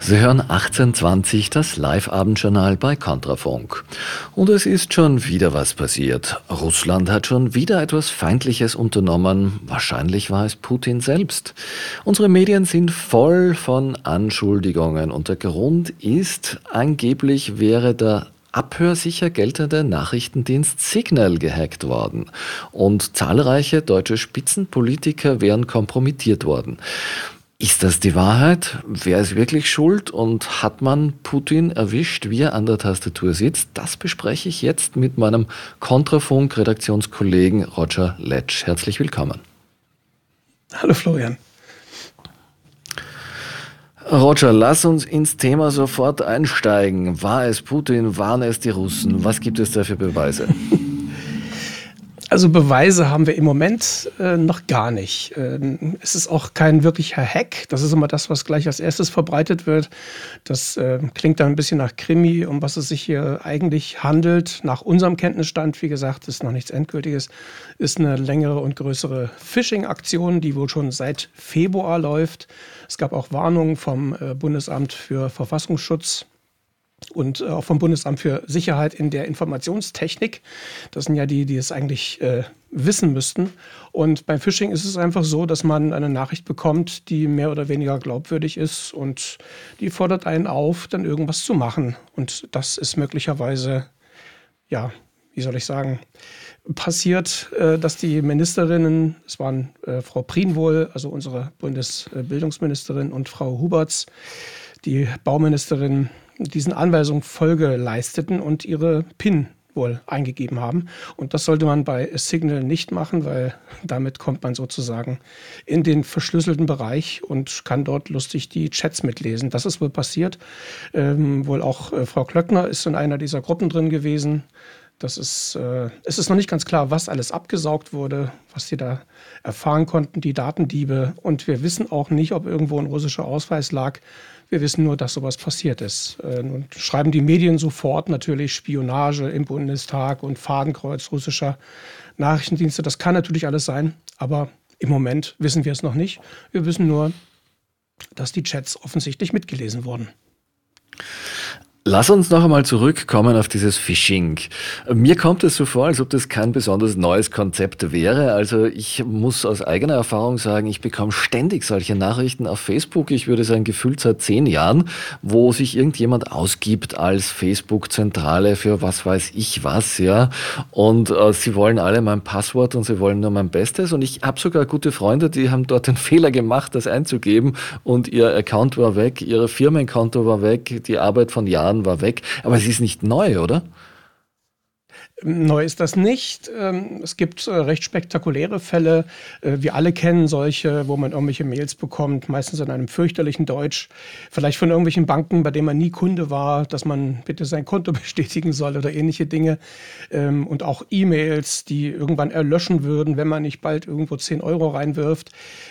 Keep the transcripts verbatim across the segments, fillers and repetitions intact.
Sie hören achtzehn zwanzig, das Live-Abendjournal bei Kontrafunk. Und es ist schon wieder was passiert. Russland hat schon wieder etwas Feindliches unternommen. Wahrscheinlich war es Putin selbst. Unsere Medien sind voll von Anschuldigungen und der Grund ist, angeblich wäre der abhörsicher geltende Nachrichtendienst Signal gehackt worden und zahlreiche deutsche Spitzenpolitiker wären kompromittiert worden. Ist das die Wahrheit? Wer ist wirklich schuld und hat man Putin erwischt, wie er an der Tastatur sitzt? Das bespreche ich jetzt mit meinem Kontrafunk-Redaktionskollegen Roger Letsch. Herzlich willkommen. Hallo Florian. Roger, lass uns ins Thema sofort einsteigen. War es Putin, waren es die Russen? Was gibt es da für Beweise? Also Beweise haben wir im Moment äh, noch gar nicht. Ähm, es ist auch kein wirklicher Hack. Das ist immer das, was gleich als erstes verbreitet wird. Das äh, klingt dann ein bisschen nach Krimi, um was es sich hier eigentlich handelt. Nach unserem Kenntnisstand, wie gesagt, ist noch nichts Endgültiges, ist eine längere und größere Phishing-Aktion, die wohl schon seit Februar läuft. Es gab auch Warnungen vom äh, Bundesamt für Verfassungsschutz und auch vom Bundesamt für Sicherheit in der Informationstechnik. Das sind ja die, die es eigentlich äh, wissen müssten. Und beim Phishing ist es einfach so, dass man eine Nachricht bekommt, die mehr oder weniger glaubwürdig ist und die fordert einen auf, dann irgendwas zu machen. Und das ist möglicherweise, ja, wie soll ich sagen, passiert, äh, dass die Ministerinnen, es waren äh, Frau Prien wohl, also unsere Bundesbildungsministerin, und Frau Huberts, die Bauministerin, diesen Anweisungen Folge leisteten und ihre PIN wohl eingegeben haben. Und das sollte man bei Signal nicht machen, weil damit kommt man sozusagen in den verschlüsselten Bereich und kann dort lustig die Chats mitlesen. Das ist wohl passiert. Ähm, wohl auch äh, Frau Klöckner ist in einer dieser Gruppen drin gewesen. Das ist, äh, es ist noch nicht ganz klar, was alles abgesaugt wurde, was sie da erfahren konnten, die Datendiebe. Und wir wissen auch nicht, ob irgendwo ein russischer Ausweis lag. Wir wissen nur, dass sowas passiert ist. Äh, und schreiben die Medien sofort natürlich Spionage im Bundestag und Fadenkreuz russischer Nachrichtendienste. Das kann natürlich alles sein, aber im Moment wissen wir es noch nicht. Wir wissen nur, dass die Chats offensichtlich mitgelesen wurden. Lass uns noch einmal zurückkommen auf dieses Phishing. Mir kommt es so vor, als ob das kein besonders neues Konzept wäre. Also ich muss aus eigener Erfahrung sagen, ich bekomme ständig solche Nachrichten auf Facebook. Ich würde sagen, gefühlt seit zehn Jahren, wo sich irgendjemand ausgibt als Facebook-Zentrale für was weiß ich was, ja. Und äh, sie wollen alle mein Passwort und sie wollen nur mein Bestes. Und ich habe sogar gute Freunde, die haben dort den Fehler gemacht, das einzugeben und ihr Account war weg, ihre Firmenkonto war weg, die Arbeit von Jahren war weg. Aber es ist nicht neu, oder? Neu ist das nicht. Es gibt recht spektakuläre Fälle. Wir alle kennen solche, wo man irgendwelche Mails bekommt, meistens in einem fürchterlichen Deutsch, vielleicht von irgendwelchen Banken, bei denen man nie Kunde war, dass man bitte sein Konto bestätigen soll oder ähnliche Dinge. Und auch E-Mails, die irgendwann erlöschen würden, wenn man nicht bald irgendwo zehn Euro reinwirft.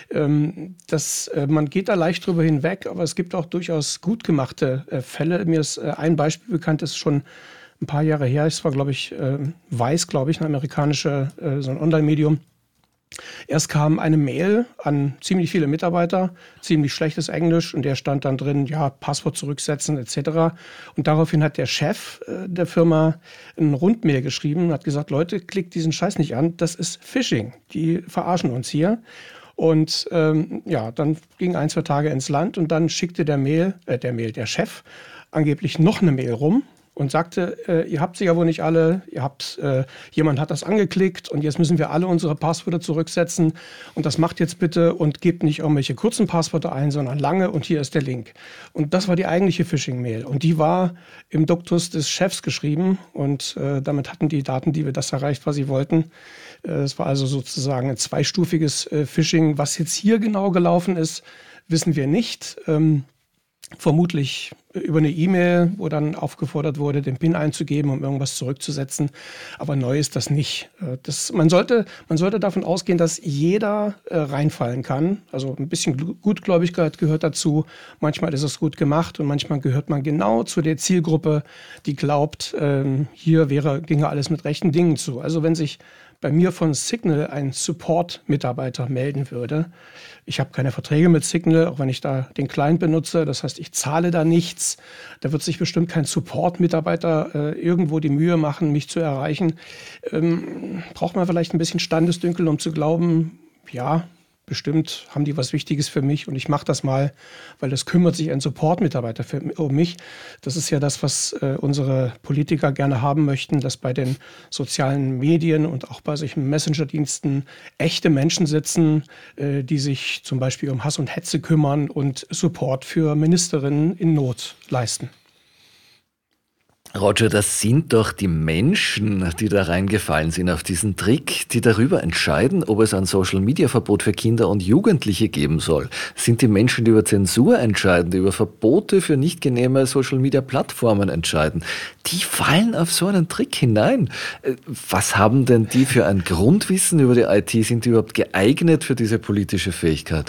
Das, man geht da leicht drüber hinweg, aber es gibt auch durchaus gut gemachte Fälle. Mir ist ein Beispiel bekannt, das ist schon ein paar Jahre her. Es war, glaube ich, äh, Weiß, glaube ich, ein amerikanischer, äh, so ein Online-Medium. Erst kam eine Mail an ziemlich viele Mitarbeiter, ziemlich schlechtes Englisch, und der stand dann drin, ja, Passwort zurücksetzen et cetera. Und daraufhin hat der Chef äh, der Firma ein Rundmail geschrieben und hat gesagt, Leute, klickt diesen Scheiß nicht an, das ist Phishing, die verarschen uns hier. Und ähm, ja, dann ging ein, zwei Tage ins Land und dann schickte der Mail, äh, der Mail, der Chef angeblich noch eine Mail rum und sagte, äh, ihr habt sie ja wohl nicht alle, ihr habt, äh, jemand hat das angeklickt und jetzt müssen wir alle unsere Passwörter zurücksetzen und das macht jetzt bitte und gebt nicht irgendwelche kurzen Passwörter ein, sondern lange und hier ist der Link. Und das war die eigentliche Phishing-Mail und die war im Duktus des Chefs geschrieben und äh, damit hatten die Datendiebe das erreicht, was sie wollten. Es war also sozusagen ein zweistufiges äh, Phishing. Was jetzt hier genau gelaufen ist, wissen wir nicht. Ähm, Vermutlich über eine E-Mail, wo dann aufgefordert wurde, den PIN einzugeben, um irgendwas zurückzusetzen. Aber neu ist das nicht. Das, man, sollte, man sollte davon ausgehen, dass jeder äh, reinfallen kann. Also ein bisschen Gutgläubigkeit gehört dazu. Manchmal ist es gut gemacht und manchmal gehört man genau zu der Zielgruppe, die glaubt, ähm, hier wäre, ginge alles mit rechten Dingen zu. Also wenn sich bei mir von Signal ein Support-Mitarbeiter melden würde. Ich habe keine Verträge mit Signal, auch wenn ich da den Client benutze. Das heißt, ich zahle da nichts. Da wird sich bestimmt kein Support-Mitarbeiter äh, irgendwo die Mühe machen, mich zu erreichen. Ähm, braucht man vielleicht ein bisschen Standesdünkel, um zu glauben, ja, bestimmt haben die was Wichtiges für mich und ich mache das mal, weil das kümmert sich ein Support-Mitarbeiter für, um mich. Das ist ja das, was äh, unsere Politiker gerne haben möchten, dass bei den sozialen Medien und auch bei solchen Messenger-Diensten echte Menschen sitzen, äh, die sich zum Beispiel um Hass und Hetze kümmern und Support für Ministerinnen in Not leisten. Roger, das sind doch die Menschen, die da reingefallen sind auf diesen Trick, die darüber entscheiden, ob es ein Social-Media-Verbot für Kinder und Jugendliche geben soll. Das sind die Menschen, die über Zensur entscheiden, die über Verbote für nicht genehme Social-Media-Plattformen entscheiden. Die fallen auf so einen Trick hinein. Äh, Was haben denn die für ein Grundwissen über die I T? Sind die überhaupt geeignet für diese politische Fähigkeit?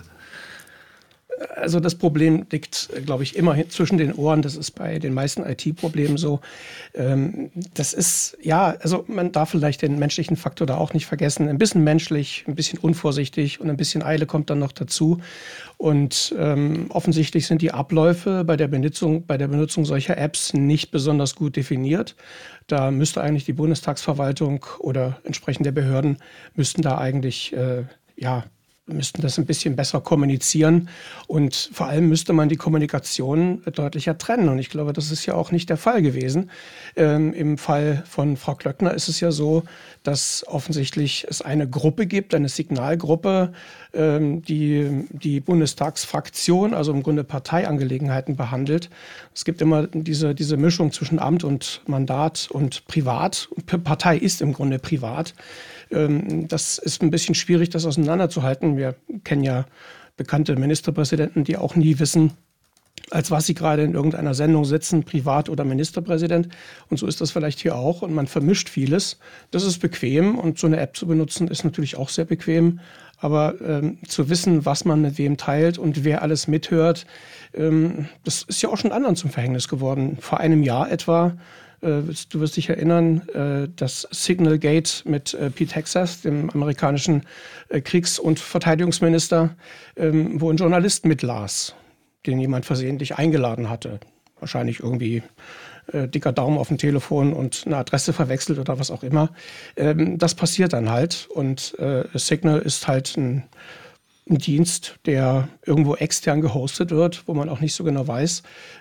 Also das Problem liegt, glaube ich, immer zwischen den Ohren. Das ist bei den meisten I T-Problemen so. Ähm, das ist, ja, also man darf vielleicht den menschlichen Faktor da auch nicht vergessen. Ein bisschen menschlich, ein bisschen unvorsichtig und ein bisschen Eile kommt dann noch dazu. Und ähm, offensichtlich sind die Abläufe bei der Benutzung, bei der Benutzung solcher Apps nicht besonders gut definiert. Da müsste eigentlich die Bundestagsverwaltung oder entsprechende Behörden müssten da eigentlich, äh, ja, müssten das ein bisschen besser kommunizieren und vor allem müsste man die Kommunikation deutlicher trennen. Und ich glaube, das ist ja auch nicht der Fall gewesen. Ähm, Im Fall von Frau Klöckner ist es ja so, dass offensichtlich es eine Gruppe gibt, eine Signalgruppe, ähm, die die Bundestagsfraktion, also im Grunde Parteiangelegenheiten behandelt. Es gibt immer diese, diese Mischung zwischen Amt und Mandat und Privat. Partei ist im Grunde privat. Das ist ein bisschen schwierig, das auseinanderzuhalten. Wir kennen ja bekannte Ministerpräsidenten, die auch nie wissen, als was sie gerade in irgendeiner Sendung sitzen, privat oder Ministerpräsident. Und so ist das vielleicht hier auch. Und man vermischt vieles. Das ist bequem und so eine App zu benutzen ist natürlich auch sehr bequem. Aber ähm, zu wissen, was man mit wem teilt und wer alles mithört, ähm, das ist ja auch schon anderen zum Verhängnis geworden. Vor einem Jahr etwa, du wirst dich erinnern, das Signalgate mit Pete Hegseth, dem amerikanischen Kriegs- und Verteidigungsminister, wo ein Journalist mitlas, den jemand versehentlich eingeladen hatte. Wahrscheinlich irgendwie dicker Daumen auf dem Telefon und eine Adresse verwechselt oder was auch immer. Das passiert dann halt und Signal ist halt ein ein Dienst, der irgendwo extern gehostet wird, wo man auch nicht so genau weiß,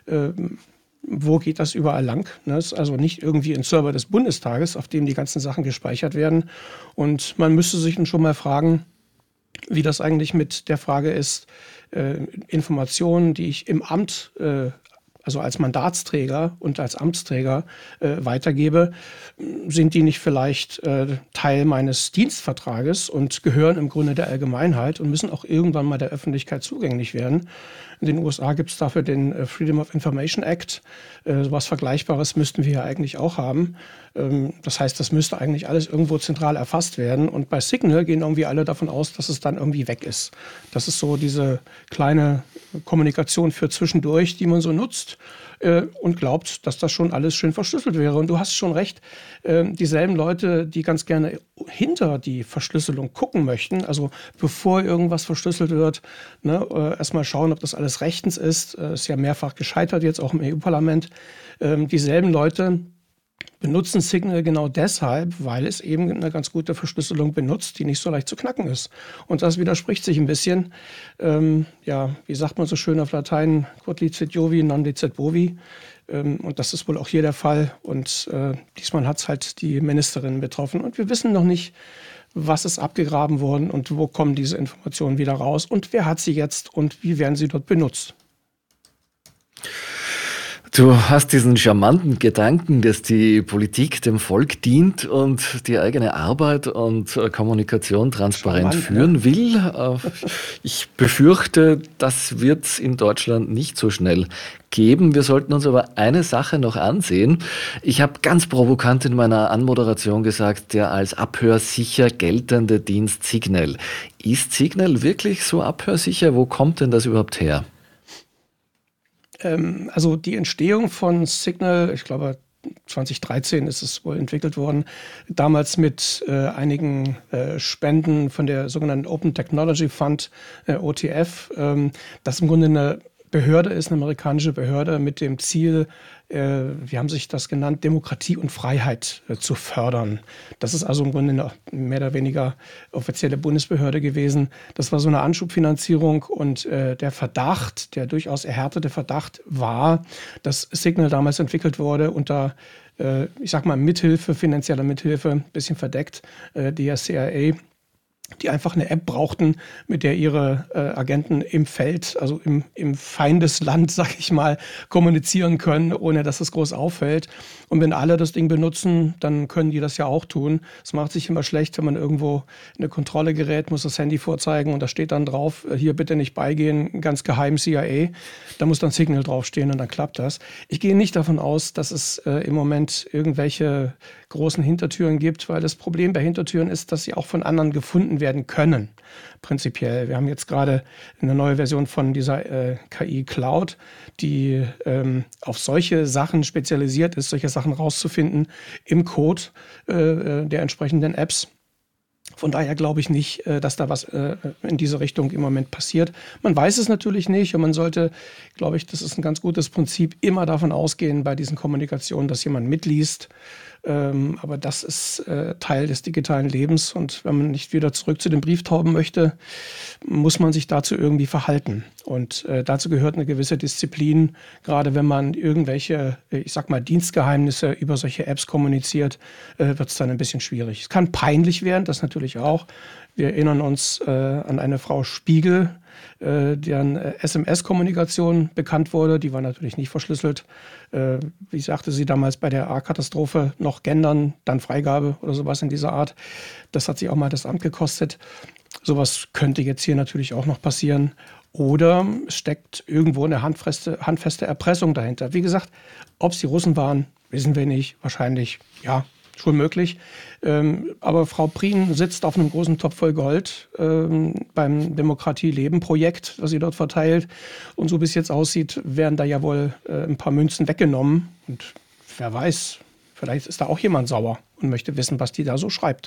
wo geht das überall lang. Das ist also nicht irgendwie ein Server des Bundestages, auf dem die ganzen Sachen gespeichert werden. Und man müsste sich dann schon mal fragen, wie das eigentlich mit der Frage ist, äh, Informationen, die ich im Amt, äh, also als Mandatsträger und als Amtsträger äh, weitergebe, sind die nicht vielleicht äh, Teil meines Dienstvertrages und gehören im Grunde der Allgemeinheit und müssen auch irgendwann mal der Öffentlichkeit zugänglich werden. In den U S A gibt es dafür den äh, Freedom of Information Act. Äh, was Vergleichbares müssten wir ja eigentlich auch haben. Ähm, das heißt, das müsste eigentlich alles irgendwo zentral erfasst werden. Und bei Signal gehen irgendwie alle davon aus, dass es dann irgendwie weg ist. Das ist so diese kleine Kommunikation für zwischendurch, die man so nutzt äh, und glaubt, dass das schon alles schön verschlüsselt wäre. Und du hast schon recht, äh, dieselben Leute, die ganz gerne hinter die Verschlüsselung gucken möchten, also bevor irgendwas verschlüsselt wird, ne, äh, erstmal schauen, ob das alles rechtens ist. Äh, ist ja mehrfach gescheitert jetzt auch im E U-Parlament. Ähm, dieselben Leute benutzen Signal genau deshalb, weil es eben eine ganz gute Verschlüsselung benutzt, die nicht so leicht zu knacken ist. Und das widerspricht sich ein bisschen. Ähm, ja, wie sagt man so schön auf Latein? Quod licet Jovi, non licet bovi. Ähm, und das ist wohl auch hier der Fall. Und äh, diesmal hat es halt die Ministerin betroffen. Und wir wissen noch nicht, was ist abgegraben worden und wo kommen diese Informationen wieder raus und wer hat sie jetzt und wie werden sie dort benutzt. Du hast diesen charmanten Gedanken, dass die Politik dem Volk dient und die eigene Arbeit und Kommunikation transparent Charmant, führen ne? will. Ich befürchte, das wird es in Deutschland nicht so schnell geben. Wir sollten uns aber eine Sache noch ansehen. Ich habe ganz provokant in meiner Anmoderation gesagt, der als abhörsicher geltende Dienst Signal. Ist Signal wirklich so abhörsicher? Wo kommt denn das überhaupt her? Also die Entstehung von Signal, ich glaube zwanzig dreizehn ist es wohl entwickelt worden, damals mit äh, einigen äh, Spenden von der sogenannten Open Technology Fund, äh, O T F, ähm, das im Grunde eine Behörde ist, eine amerikanische Behörde mit dem Ziel, äh, wie haben sich das genannt, Demokratie und Freiheit äh, zu fördern. Das ist also im Grunde eine mehr oder weniger offizielle Bundesbehörde gewesen. Das war so eine Anschubfinanzierung und äh, der Verdacht, der durchaus erhärtete Verdacht war, dass Signal damals entwickelt wurde unter, äh, ich sag mal, Mithilfe, finanzieller Mithilfe, ein bisschen verdeckt, äh, der C I A, die einfach eine App brauchten, mit der ihre äh, Agenten im Feld, also im, im Feindesland, sag ich mal, kommunizieren können, ohne dass es groß auffällt. Und wenn alle das Ding benutzen, dann können die das ja auch tun. Es macht sich immer schlecht, wenn man irgendwo in eine Kontrolle gerät, muss das Handy vorzeigen und da steht dann drauf, hier bitte nicht beigehen, ganz geheim C I A. Da muss dann Signal draufstehen und dann klappt das. Ich gehe nicht davon aus, dass es äh, im Moment irgendwelche großen Hintertüren gibt, weil das Problem bei Hintertüren ist, dass sie auch von anderen gefunden werden können, prinzipiell. Wir haben jetzt gerade eine neue Version von dieser äh, K I Cloud, die ähm, auf solche Sachen spezialisiert ist, solche Sachen rauszufinden im Code äh, der entsprechenden Apps. Von daher glaube ich nicht, dass da was in diese Richtung im Moment passiert. Man weiß es natürlich nicht und man sollte, glaube ich, das ist ein ganz gutes Prinzip, immer davon ausgehen bei diesen Kommunikationen, dass jemand mitliest. Aber das ist Teil des digitalen Lebens und wenn man nicht wieder zurück zu den Brieftauben möchte, muss man sich dazu irgendwie verhalten. Und dazu gehört eine gewisse Disziplin, gerade wenn man irgendwelche, ich sag mal, Dienstgeheimnisse über solche Apps kommuniziert, wird es dann ein bisschen schwierig. Es kann peinlich werden, das natürlich auch. Wir erinnern uns äh, an eine Frau Spiegel, äh, deren äh, S M S-Kommunikation bekannt wurde. Die war natürlich nicht verschlüsselt. Äh, wie sagte sie damals bei der A-Katastrophe, noch gendern, dann Freigabe oder sowas in dieser Art. Das hat sie auch mal das Amt gekostet. Sowas könnte jetzt hier natürlich auch noch passieren. Oder es steckt irgendwo eine handfeste, handfeste Erpressung dahinter. Wie gesagt, ob es die Russen waren, wissen wir nicht. Wahrscheinlich, ja, schon möglich. Ähm, aber Frau Prien sitzt auf einem großen Topf voll Gold ähm, beim Demokratie-Leben-Projekt, das sie dort verteilt. Und so wie es jetzt aussieht, werden da ja wohl äh, ein paar Münzen weggenommen. Und wer weiß, vielleicht ist da auch jemand sauer und möchte wissen, was die da so schreibt.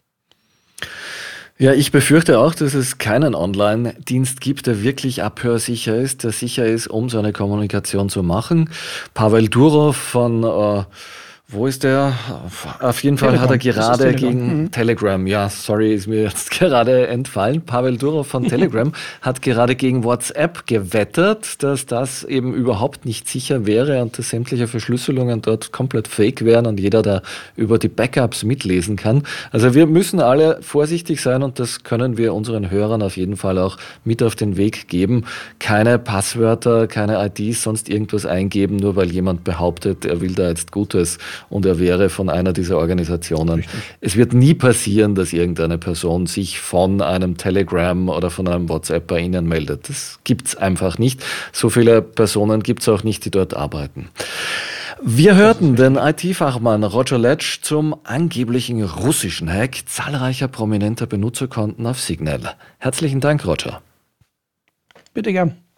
Ja, ich befürchte auch, dass es keinen Online-Dienst gibt, der wirklich abhörsicher ist, der sicher ist, um so eine Kommunikation zu machen. Pavel Durov von... Äh, Wo ist der? Auf jeden Fall Telegram. Hat er gerade Telegram. gegen mhm. Telegram, ja, sorry, ist mir jetzt gerade entfallen. Pavel Durov von Telegram hat gerade gegen WhatsApp gewettert, dass das eben überhaupt nicht sicher wäre und dass sämtliche Verschlüsselungen dort komplett fake wären und jeder da über die Backups mitlesen kann. Also wir müssen alle vorsichtig sein und das können wir unseren Hörern auf jeden Fall auch mit auf den Weg geben. Keine Passwörter, keine I Ds, sonst irgendwas eingeben, nur weil jemand behauptet, er will da jetzt Gutes und er wäre von einer dieser Organisationen. Richtig. Es wird nie passieren, dass irgendeine Person sich von einem Telegram oder von einem WhatsApp bei Ihnen meldet. Das gibt's einfach nicht. So viele Personen gibt's auch nicht, die dort arbeiten. Wir hörten den I T-Fachmann Roger Letsch zum angeblichen russischen Hack zahlreicher prominenter Benutzerkonten auf Signal. Herzlichen Dank, Roger. Bitte gern.